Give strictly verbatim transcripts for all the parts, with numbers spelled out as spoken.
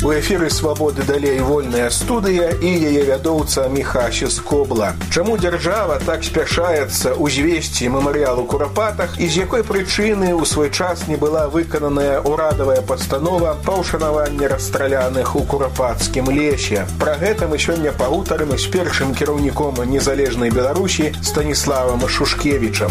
У эфіры «Свабоды далей» вольная студыя і яе вядоўца Міхася Скобла. Чаму дзяржава так спяшаецца узвесці мемарыял у Курапатах і з якой прычыны ў свой час не была выкананая ўрадавая пастанова па ўшанаванні расстраляных у курапацкім лесе? Пра гэта мы сёння пагутарым з першым кіраўніком незалежнай Беларусі Станіславам Шушкевічам.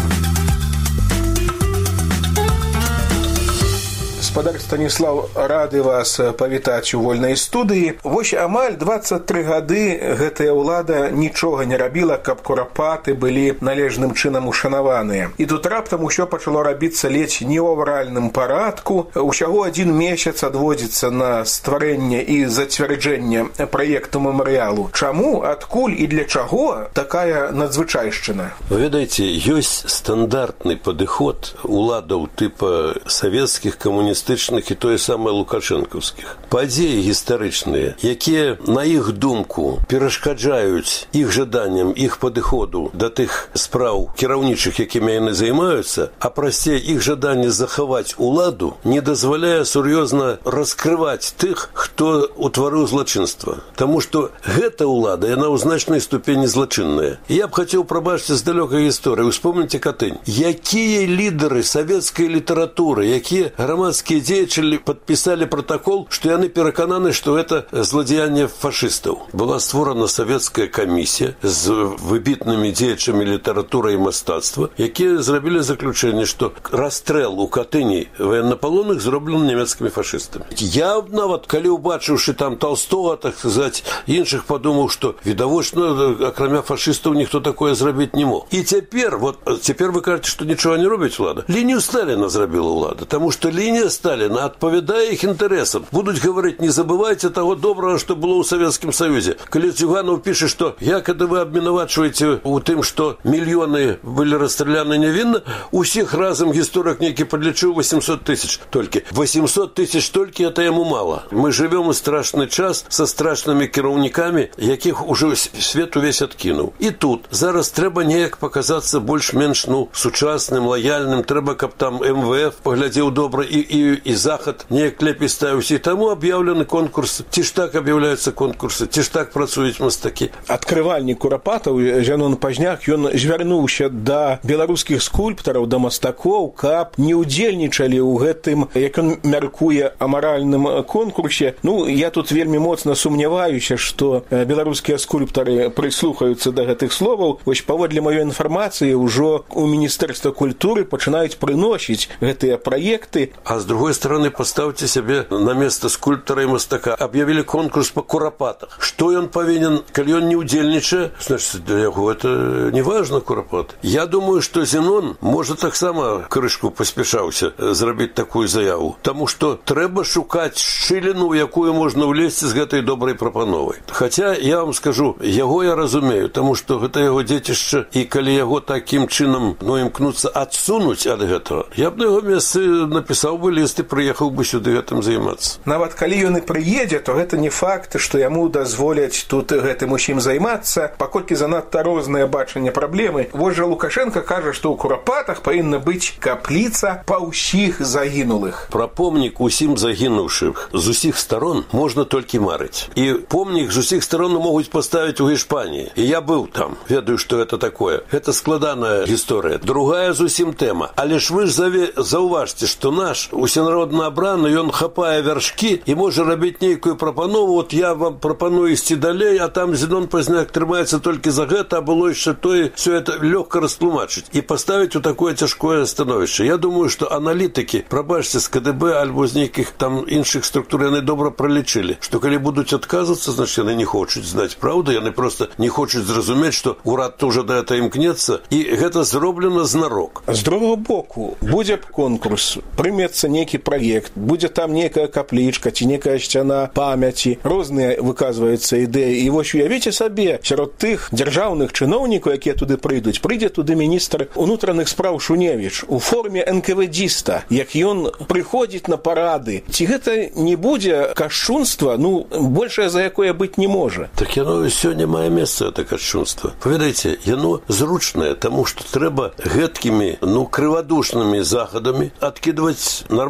Гаспадар Станіслав, рады вас павітаць у вольнай студыі. Вось амаль дваццаць тры гады гэтая ўлада нічога не рабіла, каб курапаты былі належным чынам ушанаваныя. І тут раптам усё пачало рабіцца ледзь не ў авральным парадку. Усяго адзін месяц адводзіцца на стварэнне і зацвярджэнне праекту мемарыялу. Чаму, адкуль і для чаго такая надзвычайшчына? Вы ведаеце, ёсць стандартны падыход уладаў тыпа савецкіх камуністычных і тое самае лукашэнкаўскіх. Падзеі гістарычныя, якія, на іх думку, перашкаджаюць іх жаданням, іх падыходу да тых спраў кіраўнічых, якімі яны займаюцца, а прасцей іх жаданне захаваць уладу не дазваляе сур'ёзна раскрываць тых, хто утварыў злачынства. Таму што гэта ўлада, яна ў значнай ступені злачынная. І я б хацеў прабачыць з далёкай гісторыі. Успомніце Катынь. Якія лідары савецкай літаратуры, якія грамадскія дзеячы падпісалі протакол, што яны перакананы, што гэта зладзеянне фашыстаў. Была створана савецкая камісія з выбітнымі дзеячамі літаратуры і мастацтва, якія зрабілі заключэнне, што расстрэл у Катыні военнапалонных зроблены нямецкімі фашыстамі. Я нават, калі убачыўшы там Толстого, так сказаць, іншых, падумаў, што відавочна, акрамя фашыстаў, ніхто такое зрабіць не мог. І цяпер, вот, цяпер вы кажаце, што нічога не робіць улада. Лінію Сталіна зрабіла ўлада, таму што лінія Сталина адпавядае іх інтарэсам. Будуць гаварыць, не забывайце таго добрага, што было ў Савецкім Саюзе. Калі Зюганов піша, што як это вы абвінавачваеце ў тым, што мільёны былі расстраляны нявінна, усіх разам гісторык нейкі падлічыў восемьсот тысяч толькі. восемьсот тысяч толькі это яму мала. Мы жывём у страшны час са страшнымі кіраўнікамі, якіх ужо свет увесь адкінуў. І тут зараз трэба неяк паказацца больш-менш, ну, сучасным, лаяльным, трэба, каб там эм вэ эф паглядзеў добра і, і і захад неяк лепей ставіўся. І таму аб'яўлены конкурс. Ці ж так аб'яўляюцца конкурсы, ці ж так працуюць мастакі. Адкрывальнік Курапатаў Зянон Пазняк, ён звярнуўся да беларускіх скульптараў, да мастакоў, каб не ўдзельнічалі ў гэтым, як ён мяркуе, амаральным конкурсе. Ну, я тут вельмі моцна сумняваюся, што беларускія скульптары прыслухаюцца да гэтых словаў. Вось паводле маёй інфармацыі ўжо у Міністэрства культуры пачынаюць прыносіць гэтыя праекты. А с другой стороны, поставьте себе на место скульптора и мастака. Объявили конкурс по Курапатах. Что он повинен, коли он не удельничает? Значит, для него это не важно, Курапаты. Я думаю, что Зенон может так само крышку поспешался сделать такую заяву. Потому что треба шукать шилину, в якую можно влезть с этой доброй пропановой. Хотя, я вам скажу, его я разумею, потому что это его детище, и коли его таким чином, ну, имкнуться отсунуть от этого, я бы на его месте написал бы лист і прыехаў бы сюды гэтым займацца. Нават калі ён і прыедзе, то гэта не факт, што яму дазволяць тут гэтым усім займацца, паколькі занадта рознае бачанне праблемы. Вось жа Лукашенко кажа, што ў Курапатах павінна быць капліца па ўсіх загінулых. Пра помнік усім загінуўшых з усіх старон можна толькі марыць. І помнік з усіх старон могуць паставіць у Іспаніі. І я быў там, ведаю, што гэта такое. Гэта складаная гісторыя. Другая зусім тэма. Але ж вы ж заве... заўважце, што наш усенародна абраны, ён хапае вяршкі і можа рабіць нейкую прапанову. Вот я вам прапаную ісці далей, а там Зенон Пазняк трымаецца толькі за гэта, а было яшчэ тое, все это лёгка растлумачыць і паставіць у такое цяжкое становішча. Я думаю, што аналітыкі, прабачце, з ка дэ бэ альбо з нейкіх там іншых структур, яны добра пралічылі, што калі будуць адказвацца, значит, яны не хочуць знаць праўду, яны просто не хочуць зразумець, што урад уже да гэта імкнецца, і гэта зроблена знарок. З другого боку, будзе конкурс, прымецца нейкі праект, будзе там нейкая каплічка ці нейкая сцяна памяці, розныя выказваюцца ідэі. І вось уявіце сабе, сярод тых дзяржаўных чыноўнікаў, якія туды прыйдуць, прыйдзе туды міністр унутраных спраў Шуневіч у форме эн ка вэ дзіста, як ён прыходзіць на парады. Ці гэта не будзе кашчунства, ну, большае за якое быць не можа? Так яно сёння мае месца, это кашчунства. Паведайце, яно зручнае, таму што трэба гэткімі, ну, крывадушнымі захадамі адкідваць нормальныя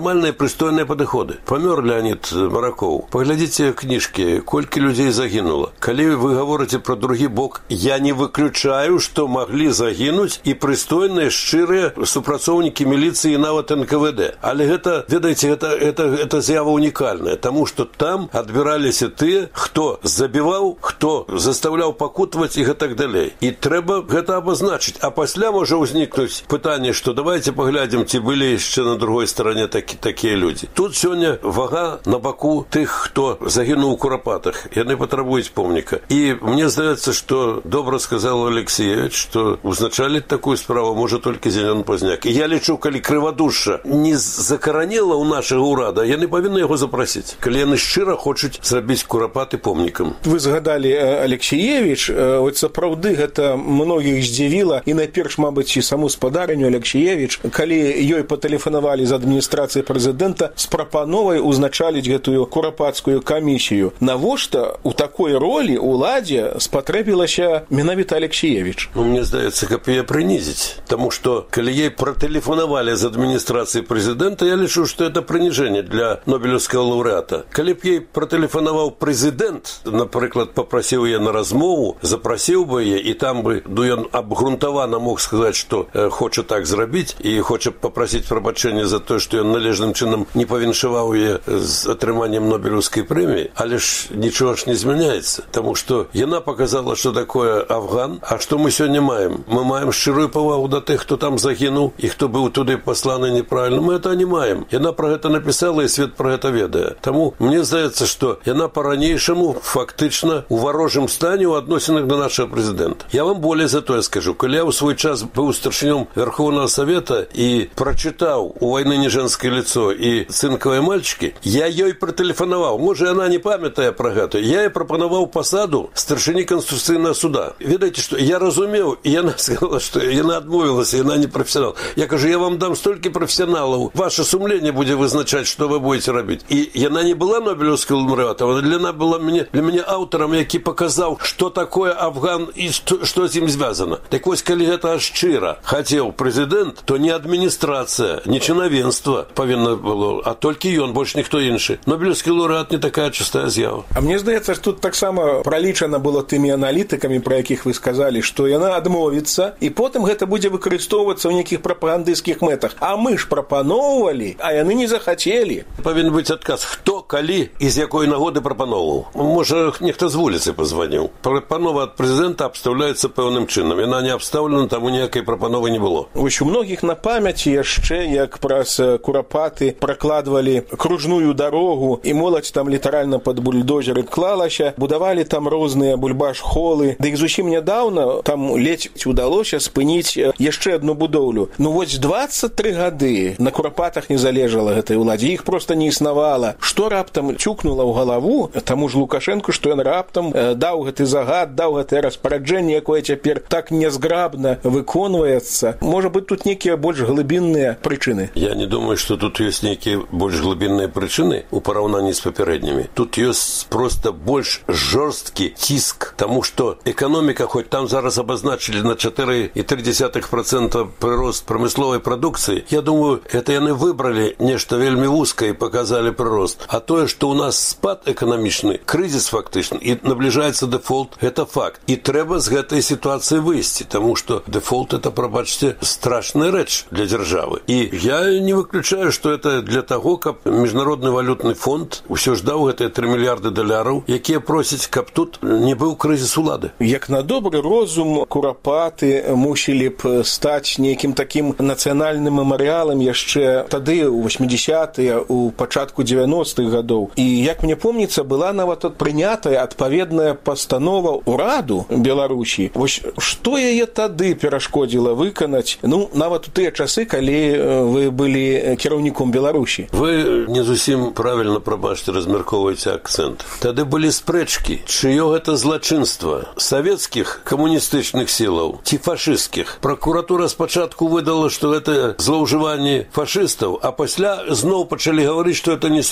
нармальныя прыстойныя падыходы. Памёр Леонид Маракоў. Паглядзіце кніжкі, колькі людзей загінула. Калі вы гаворыце пра другі бок, я не выключаю, што маглі загінуць і прыстойныя, шчырыя супрацоўнікі міліцыі і нават эн ка вэ дэ. Але гэта, ведаеце, гэта, гэта, гэта з'ява унікальная, таму што там адбіраліся тыя, хто забіваў, хто заставляў пакутаваць і гэтак далей. І трэба гэта абазначыць. А пасля можа ўзнікнуць пытанне, што давайте паглядзім, ці былі яшчэ на другой старане такі, такія людзі. Тут сёння вага на баку тых, хто загінуў у Курапатах. Яны патрабуюць помніка. І мне здаецца, што добра сказал Алексеевич, што узначаліць такую справу можа толькі Зелян Пазняк. І я лічу, калі крывадушша не закаранела ў нашага ўрада, яны павінны яго запрасіць. Калі яны шчыра хочуць зрабіць Курапаты помнікам. Вы згадалі Алексеевич, от сапраўды гэта многіх здзівіла, і найперш, мабыць, і саму спадарню Алексеевич, калі ёй патэлефанавалі з адміністрацыі прэзідэнта з прапановай узначаліць гэтую курапацкую камісію. Навошта у такой ролі уладзе спатрэбілася менавіта Алексеевич? Ну, мне здаецца, каб яе прынізіць. Таму што, калі ей пратэлефанавалі з адміністрацыі прэзідэнта, я лічу, што это прыніжэнне для нобелеўскага лаўрэата. Калі б ей пратэлефанаваў прэзідэнт, напрыклад, папрасіў яе на размову, запрасіў бы яе, і там бы, ну, ён абгрунтавана мог сказаць, што э, хоча так зрабіць, і хоча папрасіць прабачэння за тое, што ён належным чынам не павіншаваў яе з атрыманнем нобелеўскай прэміі, але ж нічога ж не змяняецца, таму што яна паказала, што такое Афган, а што мы сёння маем? Мы маем шчырую павагу да тых, хто там загінуў і хто быў туды пасланы неправільна. Мы это не маем. Яна пра гэта напісала, і свет пра гэта ведае. Таму мне здаецца, што яна па-ранейшаму фактычна у варожым стане ў адносінах да нашага прэзідэнта. Я вам болей за тое скажу. Калі я ў свой час быў старшынём Верховного Совета і прачытаў «У войны не женское лицо» і «Цинковые мальчики», я ёй пратэлефанаваў. Можа, яна не памятае пра гэта. Я ёй прапанаваў пасаду старшыні Конституцыйнага суда. Ведаеце, што я разумеў, і яна сказала, што яна адмовілася, яна не прафесіонал. Я кажу, я вам дам столькі прафесіоналаў, ваше сумленне будзе вызначаць, што вы будете рабіць. І яна не была нобелеўскай лаўрэатам, але яна была мне, для мяне аўтарам, які паказаў, што такое Афган і што, што з ім звязана. Так вось, калі гэта шчыра хацеў прэзідэнт, то не адміністрацыя, не чынавенства павінна было, а толькі ён, больш ніхто іншы. Нобелеўскі лаўрэат не такая чыстая з'ява. А мне здаецца, што тут таксама пралічана было тымі аналітыкамі, пра якіх вы сказалі, што яна адмовіцца, і потым гэта будзе выкарыстоўвацца ў нейкіх прапагандысцкіх мэтах. А мы ж прапаноўвалі, а яны не захацелі. Павінен быць адказ, хто, калі і з якой нагоды прапаноўваў. Можа, нехта з вуліцы пазваніў. Прапанова ад прэзідэнта абстаўляецца пэўным чынам. Яна не абстаўлена, таму ніякай прапановы не было. Вось у многіх на памяці яшчэ, як праз Курапаты пракладвалі кружную дарогу, і моладзь там літаральна пад бульдозеры клалася, будавалі там розныя бульбаш-холы. Ды і зусім нядаўна там ледзь удалося спыніць яшчэ одну будоўлю. Ну вось дваццаць тры гады на Курапатах не залежала гэтай уладзе, іх проста не існавала. Што раптам цюкнула ў галаву таму ж Лукашэнку, што ён раптам даў гэты загад, даў гэтае распараджэнне, якое цяпер так нязграбна выконваецца. Можа быць, тут нейкія больш глыбінныя прычыны? Я не думаю, што тут ёсць нейкія больш глыбінныя прычыны ў параўнанні з папярэднімі. Тут ёсць проста больш жорсткі ціск, таму што эканоміка, хоць там зараз абазначылі на чатыры і тры дзесятых працэнта прырост прамысловай прадукцыі, я думаю, это яны выбралі нешта вельмі вузкае і паказалі прырост. А тое, што ў нас спад эканамічны, крызіс фактычны, і набліжаецца дэфолт, гэта факт. І трэба з гэтай сітуацыі выйсці, таму што дэфолт — это, прабачце, страшная рэч для дзяржавы. І я не выключаю, што это для таго, каб міжнародны валютны фонд усё ж даў гэтыя тры мільярды даляраў, якія просяць, каб тут не быў крызіс улады. Як на добры розум, Курапаты мусілі б стаць нейкім такім нацыянальным мемарыялам яшчэ тады, у восьмідзесятыя, у пачатку дзевяностых гадоў. І, як мне помніцца, была нават прынятая адпаведная пастанова ўраду Беларусі. Вось што яе тады перашкодзіла выканаць, ну, нават у тыя часы, калі вы былі кіраўніком Беларусі? Вы не зусім правільна, прабачце, размяркоўваеце акцэнт. Тады былі спрэчкі, чыё гэта злачынства, савецкіх камуністычных сілаў ці фашысцкіх. Пракуратура спачатку выдала, што гэта злоўжыванне фашыстаў, а пасля зноў пачалі гаварыць, што это несур'ёзна.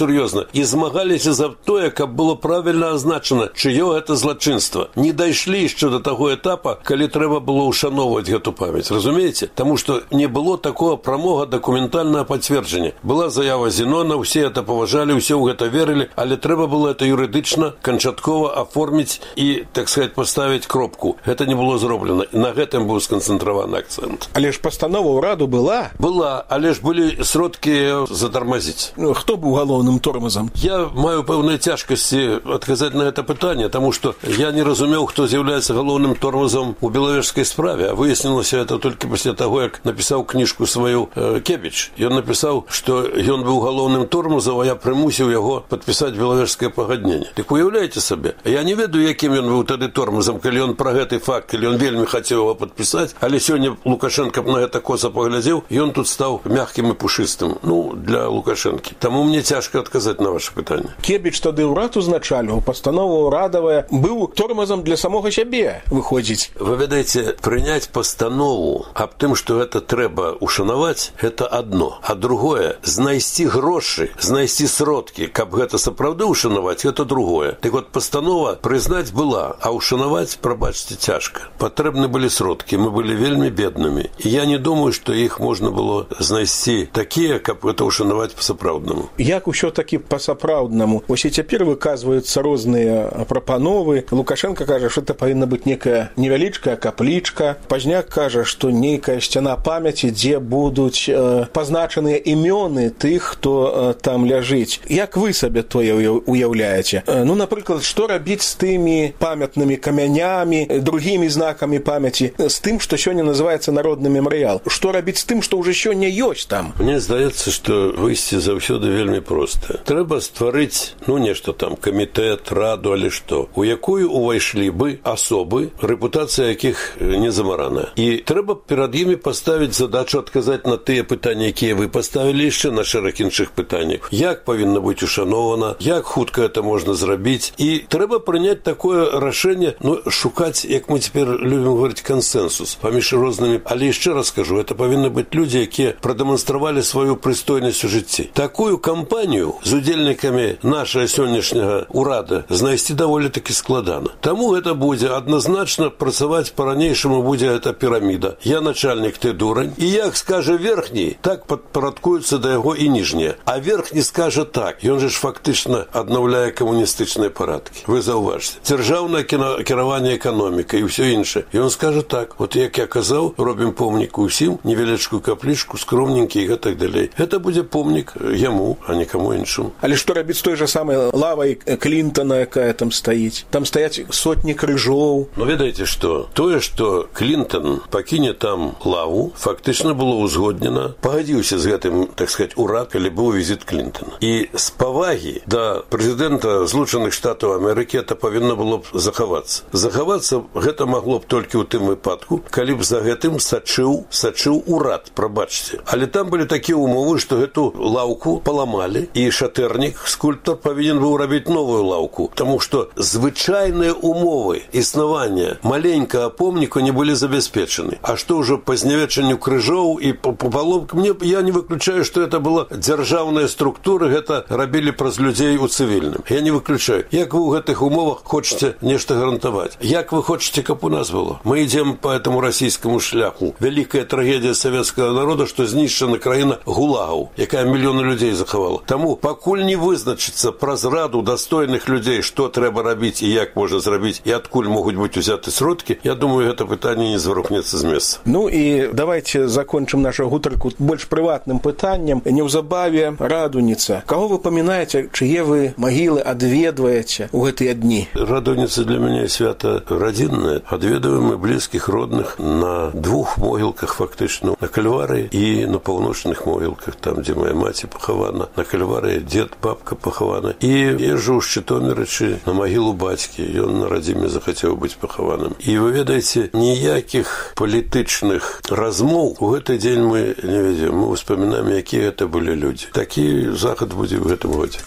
і змагаліся за тое, каб было правільна азначана, чыё гэта злачынства. Не дайшлі яшчэ да таго этапа, калі трэба было ушановваць гэту памяць. Разумееце? Таму што не было такого прамога дакументальнага пацверджання. Была заява Зенона, усе это паважалі, усе ў гэта верылі, але трэба было это юрыдычна, канчаткова аформіць і, так сказать, паставіць кропку. Гэта не было зроблена. На гэтым быў сканцэнтраваны акцэнт. Але ж пастанова ўраду была? Была, але ж былі сродкі затармазіць. Ну, хто быў галоўным тормозам? Я маю пэўныя цяжкасці адказаць на гэта пытанне, таму што я не разумеў, хто з'яўляецца галоўным тормозам у белавежскай справе, а выяснілася это толькі пасля таго, як напісаў кніжку сваю э, Кебіч. Ён напісаў, што ён быў галоўным тормозам, а я прымусіў яго падпісаць белавежскае пагадненне. Так уяўляеце сабе? Я не ведаю, якім ён быў тады тормозам, калі ён пра гэты факт, калі ён вельмі хацеў яго падпісаць, але сёння Лукашенко на гэта коса паглядзеў, ён тут стаў мягкім і пушыстым. Ну, для Лукашенкі. Таму мне цяжка адказаць на ваше пытанне. Кебіч тады ўрад узначальваў, пастанова ўрадавая, быў тормозам для самога сябе, выходзіць. Вы ведаеце, прыняць пастанову аб тым, што гэта трэба ушанаваць, гэта адно. А другое, знайсці грошы, знайсці сродкі, каб гэта сапраўды ушанаваць, гэта другое. Так вот, пастанова прызнаць была, а ушанаваць, прабачце, цяжка. Патрэбны былі сродкі, мы былі вельмі беднымі. І я не думаю, што іх можна было знайсці такія, каб гэта ушанаваць па-сапраўднаму. Як усё-такі па-сапраўднаму? Вось і цяпер выказваюцца розныя прапановы. Лукашенко кажа, што это павінна быць некая невялічкая каплічка. Пазняк кажа, што нейкая сцяна памяці, дзе будуць э, пазначаныя імёны тых, хто э, там ляжыць. Як вы сабе тое уяўляеце? Э, ну, напрыклад, што рабіць з тымі памятнымі камянямі, другімі знакамі памяці, з тым, што сёння называецца народны мемарыял? Што рабіць з тым, што ўжо сёння ёсць там? Мне здаецца, што выйсце заўсёды вельмі проста. Трэба стварыць, ну, нешта там, камітэт, раду, але што, у якую увайшлі бы асобы, рэпутацыя якіх не замарана. І трэба перад імі паставіць задачу адказаць на тыя пытанні, якія вы паставілі яшчэ на шэраг іншых пытанняў. Як павінна быць ушанована, як хутка это можна зрабіць. І трэба прыняць такое рашэнне, ну, шукаць, як мы цяпер любім говорить, кансенсус паміж рознымі. Але яшчэ раз скажу, это павінны быць людзі, якія прадэманстравалі сваю прыстойнасць у жыцці. Такую кампанію з удзельнікамі нашага сённяшняга ўрада знайсці даволі такі складана. Таму гэта будзе адназначна працаваць па-ранейшаму будзе эта піраміда. Я начальнік, ты дурань. І як скажа верхні, так падпарадкуюцца да яго і ніжнія. А верхні скажа так. Ён же ж фактычна аднаўляе камуністычныя парадкі. Вы заўважце. Дзяржаўнае кіраванне эканомікай і ўсё іншае. Ён скажа так. Вот як я казаў, робім помнік усім, невялічкую каплічку, скромненькі і гэтак далей. Гэта будзе помнік яму, а не каму іншаму. Але што рабіць з той жа самай лавай Клінтона, якая там стаіць? Там стаяць сотні крыжоў. Ну, ведаеце што? Тое, што Клінтон пакіне там лаву, фактычна было ўзгоднена. Пагадзіўся з гэтым, так сказать, урад, калі быў візіт Клінтона. І з павагі да прэзідэнта Злучаных Штатаў Амерыкі это павінна было б захавацца. Захавацца гэта магло б толькі ў тым выпадку, калі б за гэтым сачыў, сачыў урад, прабачце. Але там былі такія умовы, што гэту лаўку паламалі, і шатэрнік, скульптар, павінен быў рабіць новую лаўку, таму што звычайныя умовы існавання маленькага помніку не былі забяспечаны. А што ўжо па знявечанню крыжоў і па паломкам, мне я не выключаю, што гэта была дзяржаўная структура, гэта рабілі праз людзей у цывільным. Я не выключаю. Як вы ў гэтых умовах хочаце нешта гарантаваць? Як вы хочаце, каб у нас было? Мы ідзем по этому расійскаму шляху. Вялікая трагедія савецкага народа, што знішчана краіна гулагаў, якая мільёны людзей захавала. Таму пакуль не вызначыцца праз раду дастойных людзей, што трэба рабіць і як можна зрабіць, і адкуль могуць быць узяты сродкі, я думаю, гэта пытанне не зварухнецца з месца. Ну і давайте закончым нашу гутарку больш прыватным пытаннем. Неўзабаве Радуніца. Каго вы памінаеце, чые вы магілы адведваеце ў гэтыя дні? Радуніца для мяне свята радзінная. Адведваем мы блізкіх родных на двух могілках фактычна. На Кальварыі і на паўночных могілках, там, дзе моя маці пахавана. На Кальварыі дзед, бабка пахавана. І езжу ў Жытомірычы на магілу бацькі. Ён на радзіме захацеў быць пахаваным. І вы ведаеце, ніякіх палітычных размоў у гэты дзень мы не ведзем. Мы ўспамінаем, якія гэта былі людзі. Такі захад будзе ў гэтым годзе.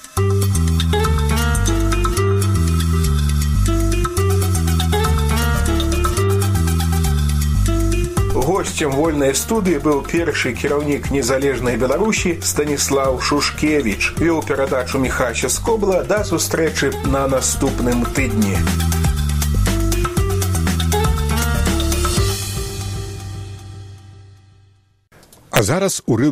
Госцем вольнай студыі быў першы кіраўнік незалежнай Беларусі Станіслаў Шушкевіч. Вёў перадачу Міхась Скобла. Да сустрэчы на наступным тыдні. А зараз урыв